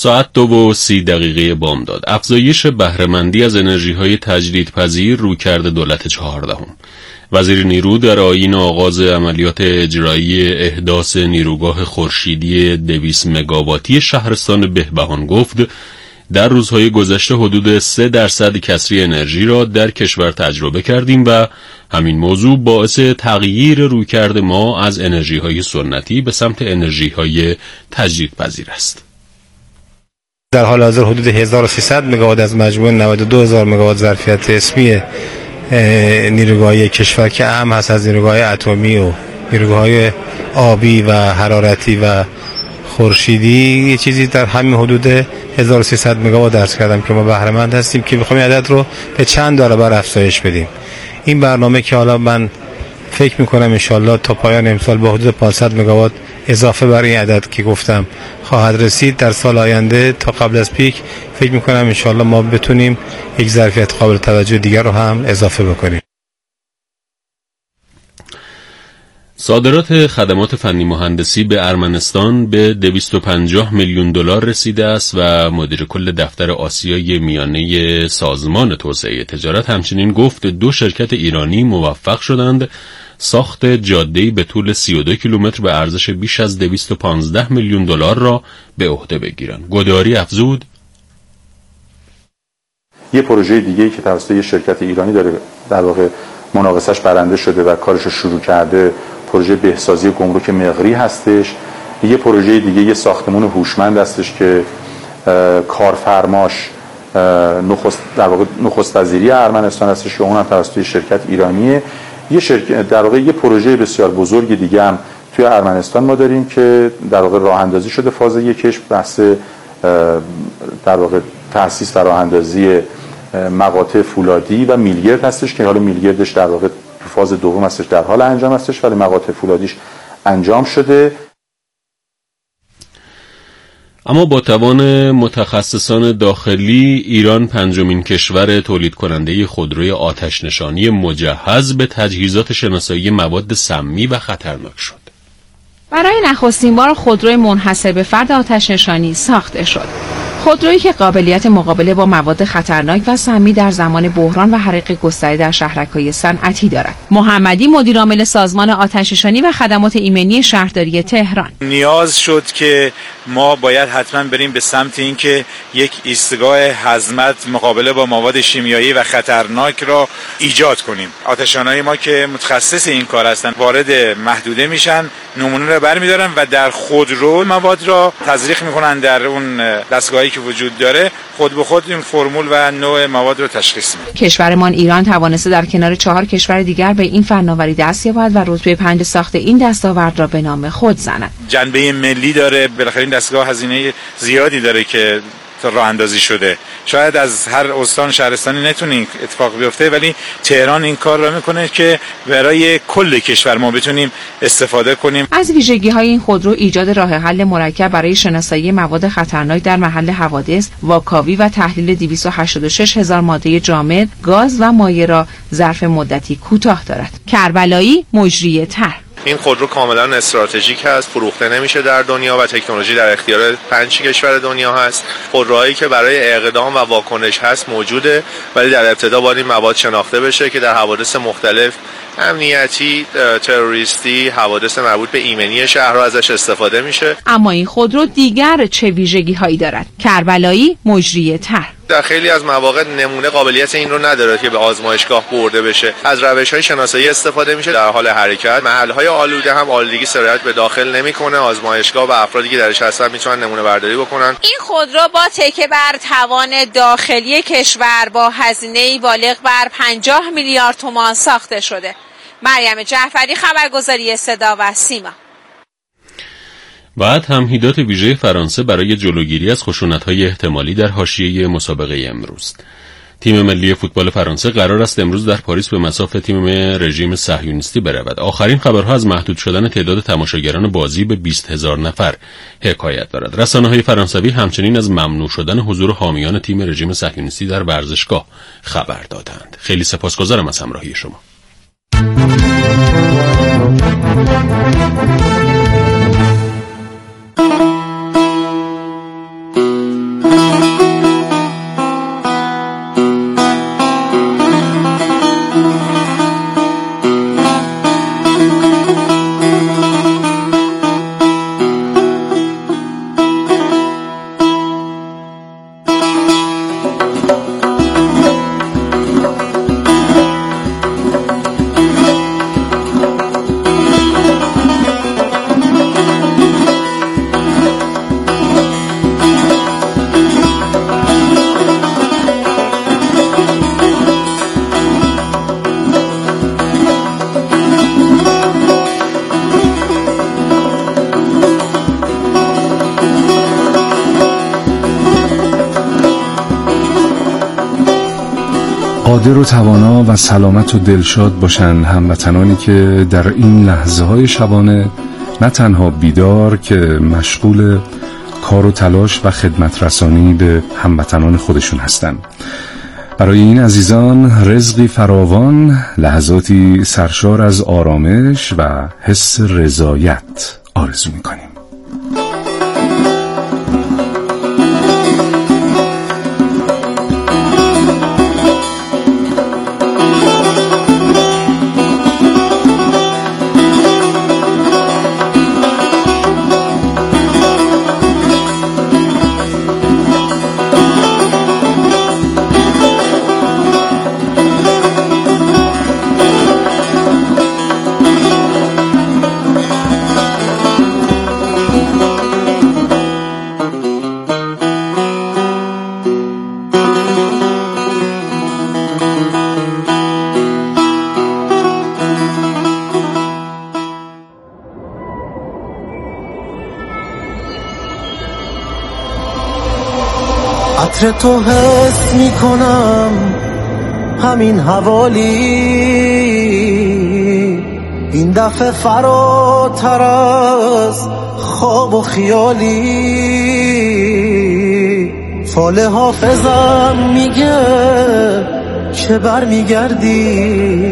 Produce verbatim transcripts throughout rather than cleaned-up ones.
ساعت دو و سی دقیقه بامداد. افزایش بهره‌مندی از انرژی‌های تجدیدپذیر رویکرد دولت چهاردهم. وزیر نیرو در آیین آغاز عملیات اجرایی احداث نیروگاه خورشیدی دویست مگاواتی شهرستان بهبهان گفت در روزهای گذشته حدود سه درصد کسری انرژی را در کشور تجربه کردیم و همین موضوع باعث تغییر رویکرد ما از انرژی‌های سنتی به سمت انرژی‌های تجدیدپذیر است. در حال حاضر حدود هزار و سیصد مگاوات از مجموع نود و دو هزار مگاوات ظرفیت اسمی نیروگاهی کشور که اهم هست از نیروگاه‌های اتمی و نیروگاه‌های آبی و حرارتی و خورشیدی، یه چیزی در همین حدود هزار و سیصد مگاوات درس کردم که ما بهره مند هستیم که می‌خوایم عدد رو به چند برابر افزایش بدیم. این برنامه که حالا من فکر می‌کنم ان شاءالله تا پایان امسال با حدود پانصد مگاوات اضافه بر این عدد که گفتم خواهد رسید. در سال آینده تا قبل از پیک فکر می‌کنم ان شاءالله ما بتونیم یک ظرفیت قابل توجه دیگر رو هم اضافه بکنیم. صادرات خدمات فنی مهندسی به ارمنستان به دویست و پنجاه میلیون دلار رسیده است و مدیر کل دفتر آسیای میانه سازمان توسعه تجارت همچنین گفت دو شرکت ایرانی موفق شدند ساخت جاده‌ای به طول سی و دو کیلومتر به ارزش بیش از دویست و پانزده میلیون دلار را به عهده بگیرند. گوداری افزود یه پروژه دیگه‌ای که توسط یه شرکت ایرانی داره در واقع مناقصه‌اش برنده شده و کارش رو شروع کرده، پروژه بهسازی گمرک مقری هستش. یه پروژه دیگه یه ساختمان هوشمند هستش که کارفرماش نخست در واقع نخست وزیری ارمنستان هستش که اون هم توسط شرکت ایرانیه. یه شرکت در واقع یه پروژه بسیار بزرگ دیگه هم توی ارمنستان ما داریم که در واقع راه اندازی شده فاز یکش، بحث در واقع تأسیس و راه اندازی مقاطع فولادی و میلگرد هستش که حالا میلگردش در واقع تو فاز دوم هستش، در حال انجام هستش، ولی مقاطع فولادیش انجام شده. اما با توان متخصصان داخلی ایران پنجمین کشور تولید کننده خودروی آتش نشانی مجهز به تجهیزات شناسایی مواد سمی و خطرناک شد. برای نخستین بار خودروی منحصر به فرد آتش نشانی ساخته شد. خودرویی که قابلیت مقابله با مواد خطرناک و سمی در زمان بحران و حریق گسترده در شهرک‌های صنعتی دارد. محمدی مدیر عامل سازمان آتش‌نشانی و خدمات ایمنی شهرداری تهران: نیاز شد که ما باید حتما بریم به سمت اینکه یک ایستگاه هضمت مقابله با مواد شیمیایی و خطرناک را ایجاد کنیم. آتش‌نشانای ما که متخصص این کار هستند وارد محدوده میشن، نمونه را برمی‌دارن و در خودرو مواد را تزریق می‌کنن در اون دستگاهی که وجود داره، خود به خود این فرمول و نوع مواد رو تشخیص میده. کشورمان ایران توانسته در کنار چهار کشور دیگر به این فناوری دست یابد و رتبه پنج ساخت این دستاورد را به نام خود زند. جنبه ملی داره، بالاخره این دستگاه هزینه زیادی داره که راه اندازی شده. شاید از هر استان شهرستانی نتونه این اتفاق بیفته، ولی تهران این کار را میکنه که برای کل کشور ما بتونیم استفاده کنیم. از ویژگی‌های این خودرو ایجاد راه حل مرکب برای شناسایی مواد خطرناک در محل حوادث، واکاوی و تحلیل دویست و هشتاد و شش هزار ماده جامد، گاز و مایع را ظرف مدتی کوتاه دارد. کربلایی مجری طرح: این خودرو کاملا استراتژیک هست، فروخته نمیشه در دنیا و تکنولوژی در اختیار پنج کشور دنیا هست. خودروهایی که برای اقدام و واکنش هست موجوده، ولی در ابتدا باید این مواد شناخته بشه که در حوادث مختلف امنیتی، تروریستی، حوادث مربوط به ایمنی شهر را ازش استفاده میشه. اما این خودرو دیگر چه ویژگی هایی دارد؟ کربلایی مجری طرح: در خیلی از مواقع نمونه قابلیت این رو نداره که به آزمایشگاه برده بشه. از روش‌های شناسایی استفاده میشه در حال حرکت. محل‌های آلوده هم آلودگی سرایت به داخل نمیکنه. آزمایشگاه و افرادی که درش هستن میتونن نمونه برداری بکنن. این خودرو با تکیه بر توان داخلی کشور با هزینه‌ای بالغ بر پنجاه میلیارد تومان ساخته شده. مریم جعفری، خبرگزاری صدا و سیما. بعد تمهیدات ویژه فرانسه برای جلوگیری از خشونت‌های احتمالی در حاشیه مسابقه امروز. تیم ملی فوتبال فرانسه قرار است امروز در پاریس به مصاف تیم رژیم صهیونیستی برود. آخرین خبرها از محدود شدن تعداد تماشاگران بازی به بیست هزار نفر حکایت دارد. رسانه‌های فرانسوی همچنین از ممنوع شدن حضور حامیان تیم رژیم صهیونیستی در ورزشگاه خبر دادند. خیلی سپاسگزارم از همراهی شما. قادر و توانا و سلامت و دلشاد باشند هموطنانی که در این لحظه های شبانه نه تنها بیدار که مشغول کار و تلاش و خدمت رسانی به هموطنان خودشون هستند. برای این عزیزان رزقی فراوان، لحظاتی سرشار از آرامش و حس رضایت آرزو می‌کنیم. عطر تو حس می کنم همین حوالی، این دفعه فراتر از خواب و خیالی. فال حافظم میگه که بر میگردی،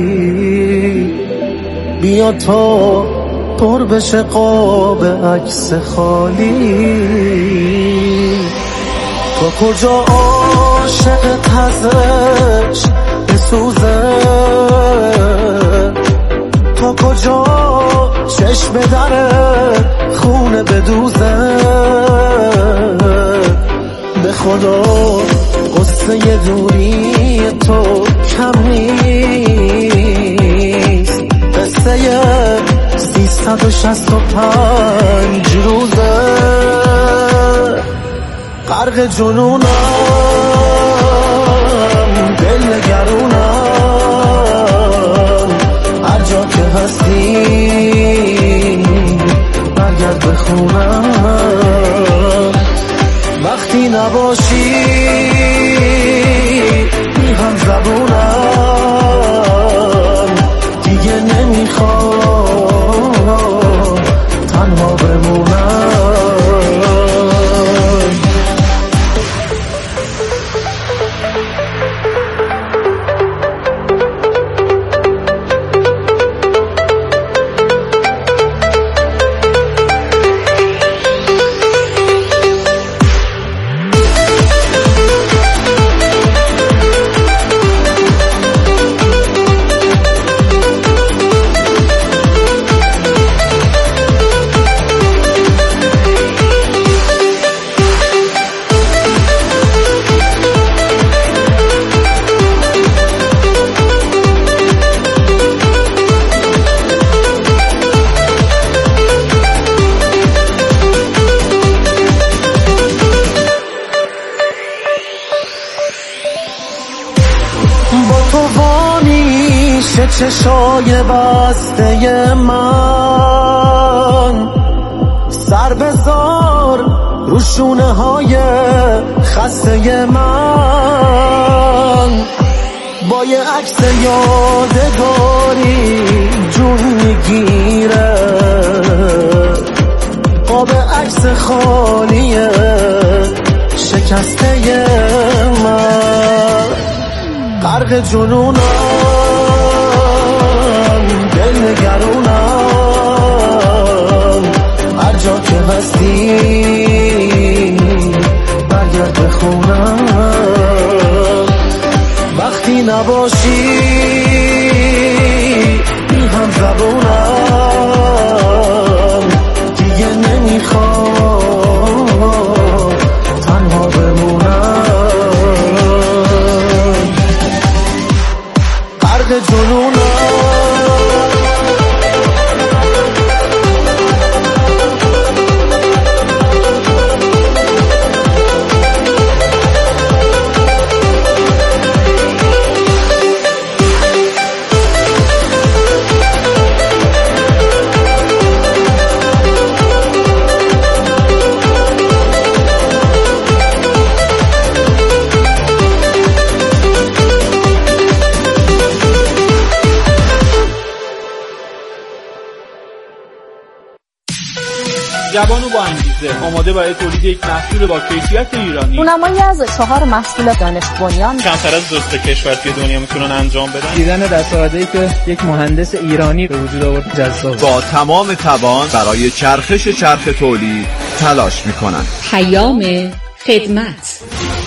بیا تا پر بشه قاب عکس خالی. تا کجا عاشق تزش بسوزه، تا کجا چشم دره خونه بدوزه. به خدا قصه دوری تو کم نیست، قصه سیصد و شصت و پنج روزه. غرق جنونم، دل نگرونم، هر جا که هستی برگرد به خونم. وقتی نباشی بی هم زبونم، دیگه نمیخوام تنها بمونم. چشای بسته من، سر بذار رو شونه های خسته من. با یه عکس یادگاری جون میگیره، قاب عکس خالیه شکسته من. غرق جنونم، دل نگرونم، هر جا که هستی برگرد به خونم. وقتی نباشی بی هم زبونم، دیگه نمیخوام تنها بمونم. غرق جنونم، جوان و با انگیزه، آماده برای تولید یک محصول با کیفیت ایرانی. اونمایی از چهار محصول دانش بنیان کمتر از دو تا کشور توی دنیا میتونن انجام بدن. دیدن دستاوردهایی که یک مهندس ایرانی به وجود آورد جذاب. با تمام توان برای چرخش چرخ تولید تلاش میکنن. پیام خدمت.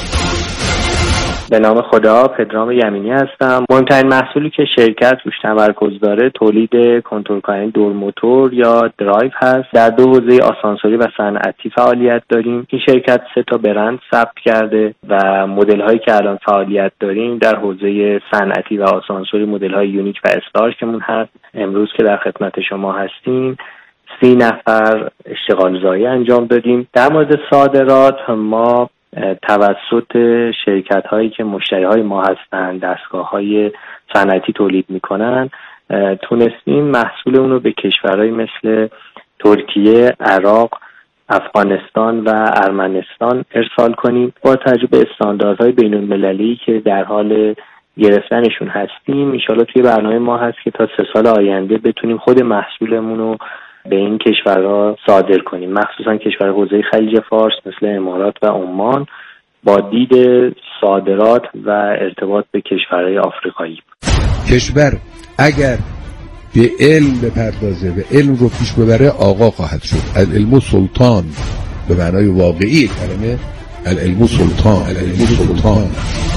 به نام خدا، پدرام یمینی هستم. مهمترین محصولی که شرکت روش تمرکز داره تولید کنترل‌کننده دور موتور یا درایو هست. در دو حوزه آسانسوری و صنعتی فعالیت داریم. این شرکت سه تا برند ثبت کرده و مدل‌هایی که الان فعالیت داریم در حوزه صنعتی و آسانسوری مدل‌های یونیک و استارکمون هست. امروز که در خدمت شما هستیم سی نفر اشتغال زایی انجام دادیم. در مورد صادرات ما توسط شرکت هایی که مشتری های ما هستند، دستگاه های صنعتی تولید میکنن، تونستیم محصول اونو به کشورهای مثل ترکیه، عراق، افغانستان و ارمنستان ارسال کنیم. با تجربه استانداردهای بین المللی که در حال گرفتنشون هستیم، انشالله توی برنامه ما هست که تا سه سال آینده بتونیم خود محصولمون رو به این کشورها صادر کنیم، مخصوصا کشور حوزه خلیج فارس مثل امارات و عمان، با دید صادرات و ارتباط به کشورهای آفریقایی. کشور اگر به علم بپردازه و علم رو پیش ببره آقا خواهد شد. العلم سلطان به معنای واقعی کلمه، العلم سلطان، العلم سلطان.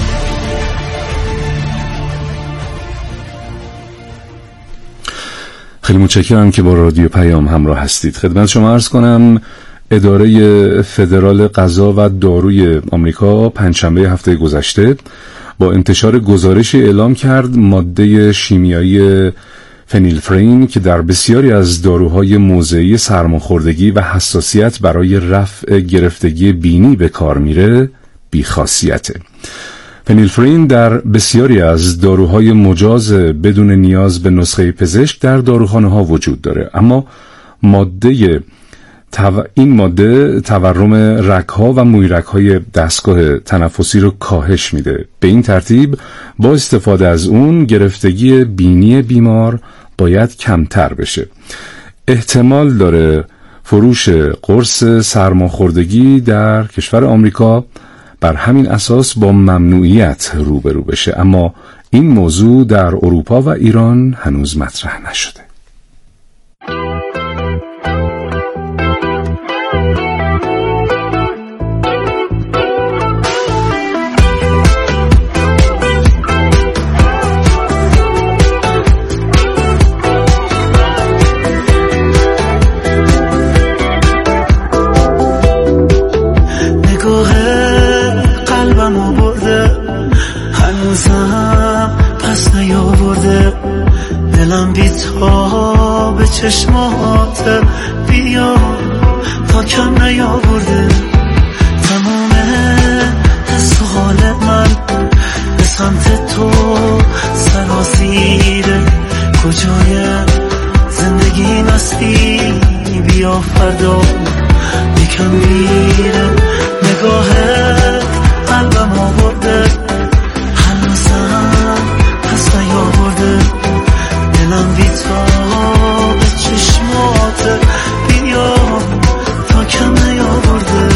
خیلی متشکرم که با رادیو پیام همراه هستید. خدمت شما عرض کنم اداره فدرال غذا و داروی آمریکا پنجشنبه هفته گذشته با انتشار گزارشی اعلام کرد ماده شیمیایی فنیلفرین که در بسیاری از داروهای موضعی سرماخوردگی و حساسیت برای رفع گرفتگی بینی به کار میره بی‌خاصیته. فنیلفرین در بسیاری از داروهای مجاز بدون نیاز به نسخه پزشک در داروخانه ها وجود داره، اما ماده تو... این ماده تورم رگ‌ها و مویرگ‌های دستگاه تنفسی رو کاهش میده. به این ترتیب با استفاده از اون گرفتگی بینی بیمار باید کمتر بشه. احتمال داره فروش قرص سرماخوردگی در کشور آمریکا بر همین اساس با ممنوعیت روبرو بشه، اما این موضوع در اروپا و ایران هنوز مطرح نشده. چشمات بیا تا کم نیاورده تمام حس و حال من به سمت تو سراسیره. کجای زندگی مستی بیا فردا یکم میره. نگاهت قلبم آورده هنوزم پس نیاورده دلم بی تو چشمات بیا تا کم نیاورده.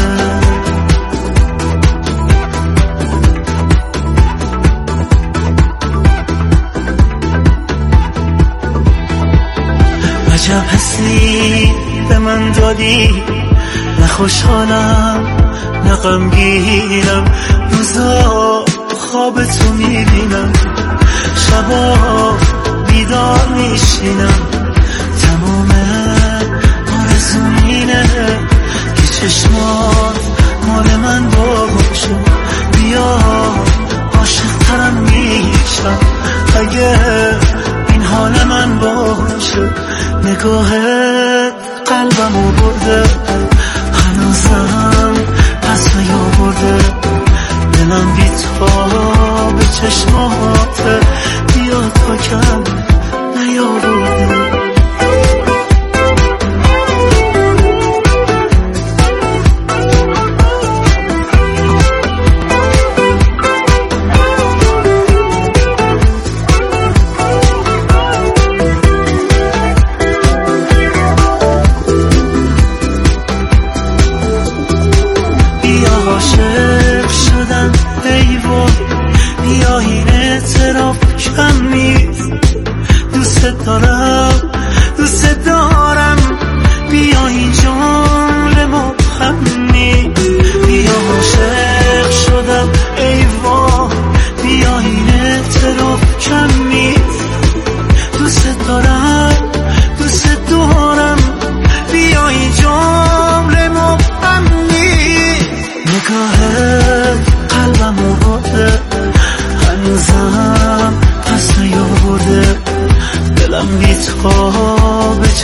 عجب حسی به من دادی، نه خوشحالم نه غمگینم، روزا خواب تو میبینم، شبا بیدار میشینم، تمام آرزوم اینه که چشمات مال من باشه. بیا عاشق ترم میشم اگه این حال من باشه. نگاهت قلبمو برده هنوزم پس نیاورده دلم بی تو به چشمات بیا تا کم نیاورده.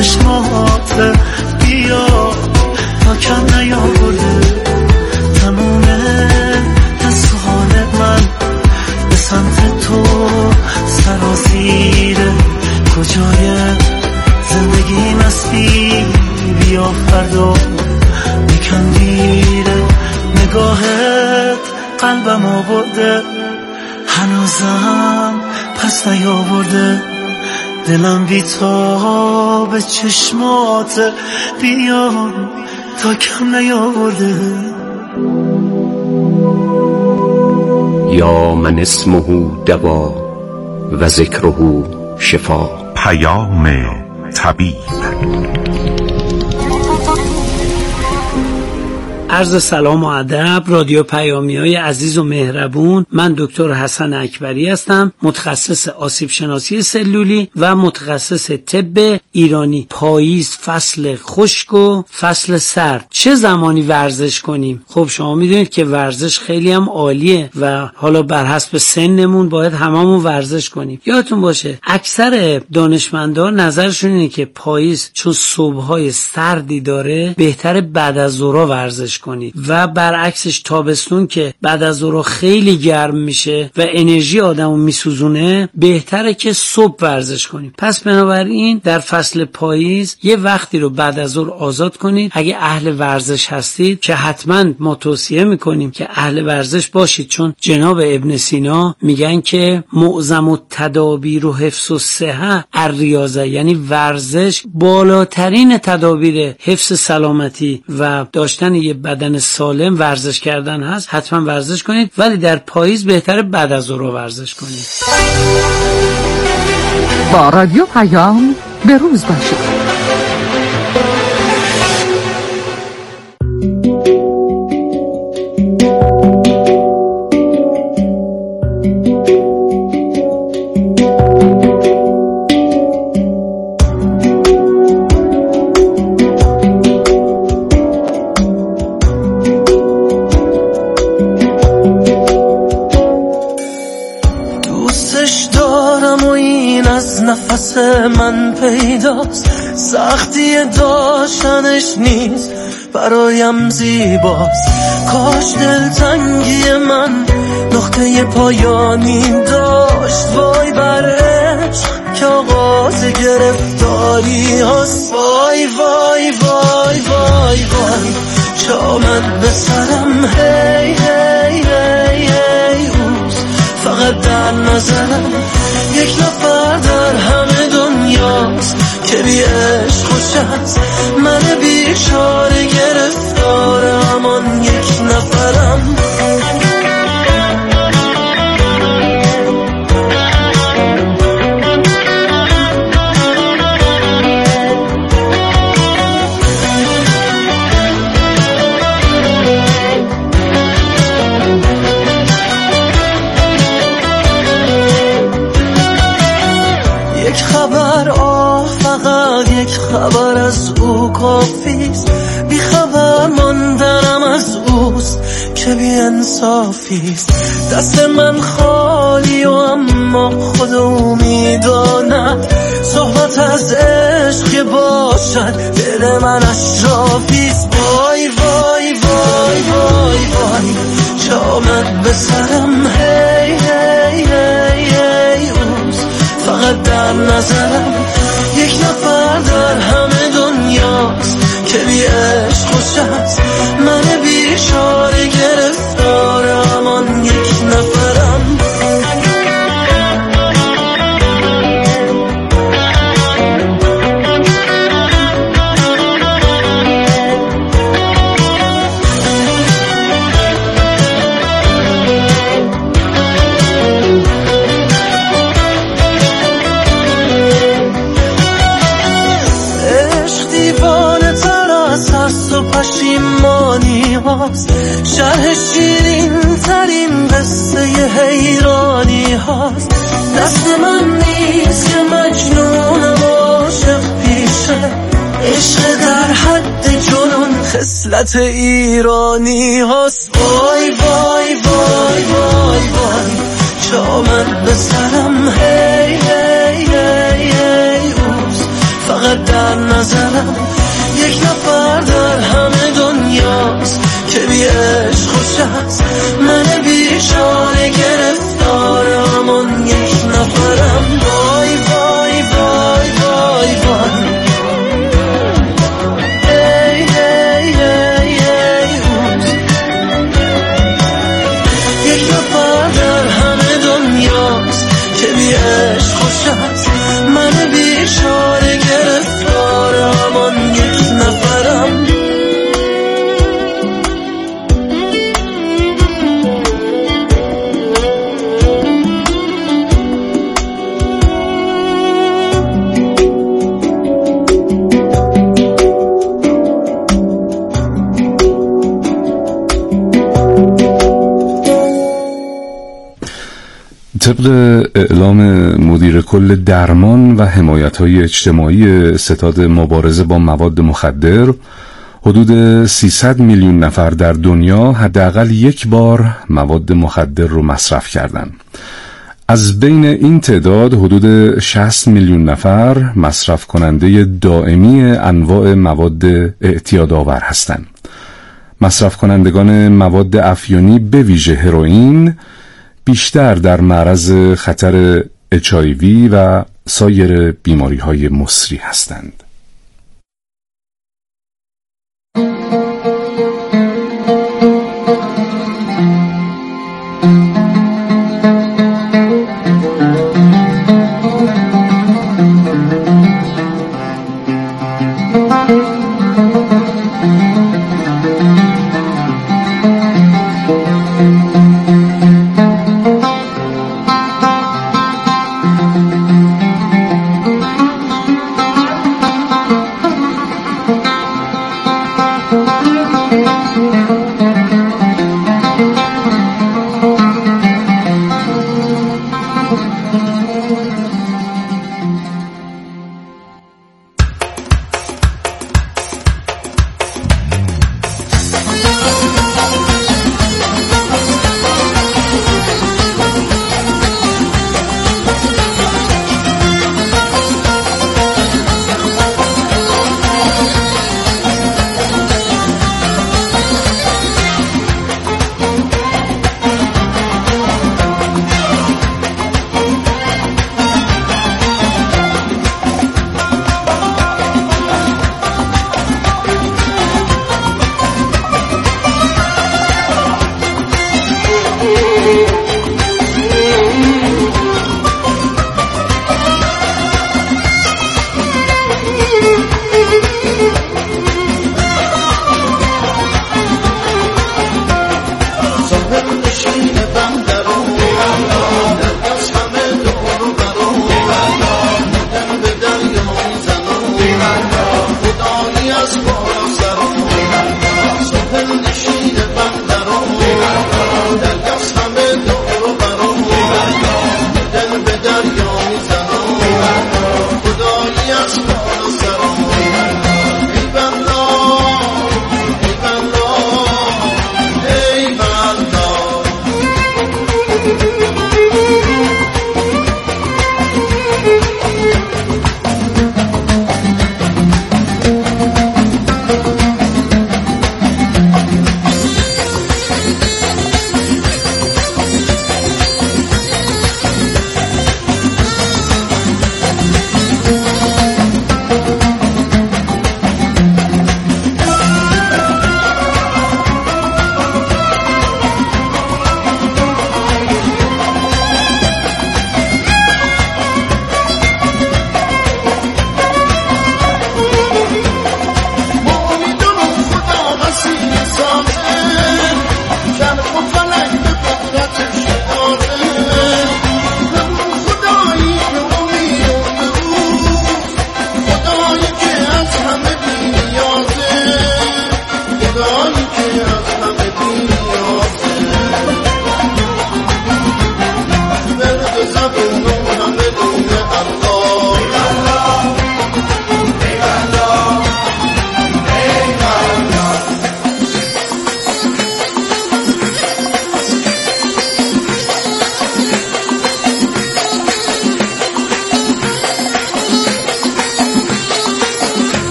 چشمات بیا تا کم نیاورده تموم حس و حال من به سمت تو سرازیره کجای زندگی مستی بیا فردا میکندیره نگاهت قلبم آورده هنوزم پس نیاورده دلم بی تا به چشمات بیان تا کم نیاورده یا من اسمه دوا و ذکره شفا. پیام طبیب. عرض سلام و ادب رادیو پیامیای عزیز و مهربون. من دکتر حسن اکبری هستم، متخصص آسیب شناسی سلولی و متخصص طب ایرانی. پاییز فصل خشک و فصل سرد، چه زمانی ورزش کنیم؟ خب شما میدونید که ورزش خیلی هم عالیه و حالا بر حسب سنمون باید هممون ورزش کنیم. یادتون باشه اکثر دانشمندان نظرشون اینه که پاییز چون صبح‌های سردی داره بهتره بعد از ظهر ورزش کنید و برعکسش تابستون که بعد از ظهر خیلی گرم میشه و انرژی آدمو میسوزونه بهتره که صبح ورزش کنید. پس بنابراین در فصل پاییز یه وقتی رو بعد از ظهر آزاد کنید. اگه اهل ورزش هستید که حتما ما توصیه میکنیم که اهل ورزش باشید، چون جناب ابن سینا میگن که معظم التدابیر و حفظ الصحه الریاضه، یعنی ورزش بالاترین تدابیر حفظ سلامتی و داشتن یه بدن سالم ورزش کردن هست. حتما ورزش کنید، ولی در پاییز بهتره بعد از ظهر ورزش کنید. با رادیو پیام به روز باشید. نفس من پیداست، سختی داشتنش نیست، برایم زیباست. کاش دلتنگی من نقطه پایانی داشت. وای بر عشق که آغاز گرفتاری هست. وای وای وای وای وای شامت به سرم هی هی هی هی اوست. فقط در نظرم یک نفر در همه دنیاست که بی عشق خوش است. من بیچاره گرفتار همان یک نفرم. خبر از او کافیست، بی خبر ماندنم از اوست که بی انصافیست. دست من خالی و اما خود او میداند صحبت از عشق باشد دل من اشرافیست. وای وای وای وای وای شامت به سرم هی هی هی هی اوست. فقط در نظرم یک نفر در همه دنیاست که بی عشق خوش است. من بیچاره گرفتار همان یک نفرم. شرح شیرین ترین قصه حیرانی هاست. دست من نیست که مجنونم عاشق پیشه. عشق در حد جنون خصلت ایرانی هاست. وای وای وای وای وای شامت به سرم هی هی هی هی اوست. فقط در نظرم یک نفر در همه دنیاست که بی عشق خوش است. من بیچاره گرفتار همون یک نفرم. وای وای وای وای وای ای ای ای ای اوز. یک نفر در همه دنیاست که بی عشق خوش است. من بیچاره گرفتار همون یک نفرم. طبق اعلام مدیر کل درمان و حمایت‌های اجتماعی ستاد مبارزه با مواد مخدر، حدود سیصد میلیون نفر در دنیا حداقل یک بار مواد مخدر رو مصرف کردند. از بین این تعداد حدود شصت میلیون نفر مصرف کننده دائمی انواع مواد اعتیادآور هستند. مصرف کنندگان مواد افیونی به ویژه هروئین بیشتر در معرض خطر اچ آی وی و سایر بیماری‌های مسری هستند.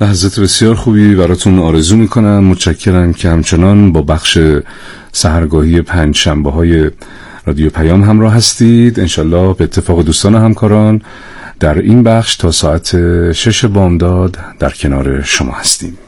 لحظات بسیار خوبی براتون آرزو میکنم. متشکرم که همچنان با بخش سحرگاهی پنج شنبه های رادیو پیام همراه هستید. انشالله به اتفاق دوستان و همکاران در این بخش تا ساعت شش بامداد در کنار شما هستیم.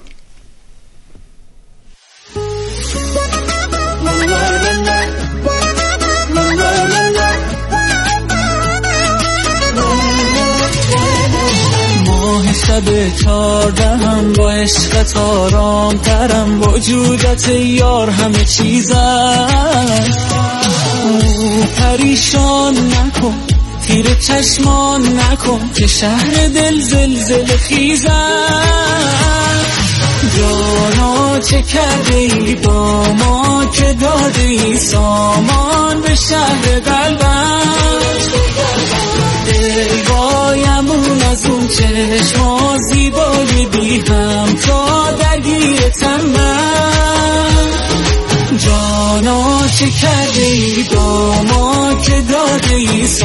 شب چاردهم با عشقت آرام ترم، وجودت یار همه چیزم. پریشان نکن تیر چشمان نکن که شهر دل زلزله خیزم. جانا چه کرده ای با ما که داده ای سامان به شهر قلبم. دل بایمون از اون چشما زیبای بی هم تا درگیرتم من. جانا چه کرده ای با ما که داده ای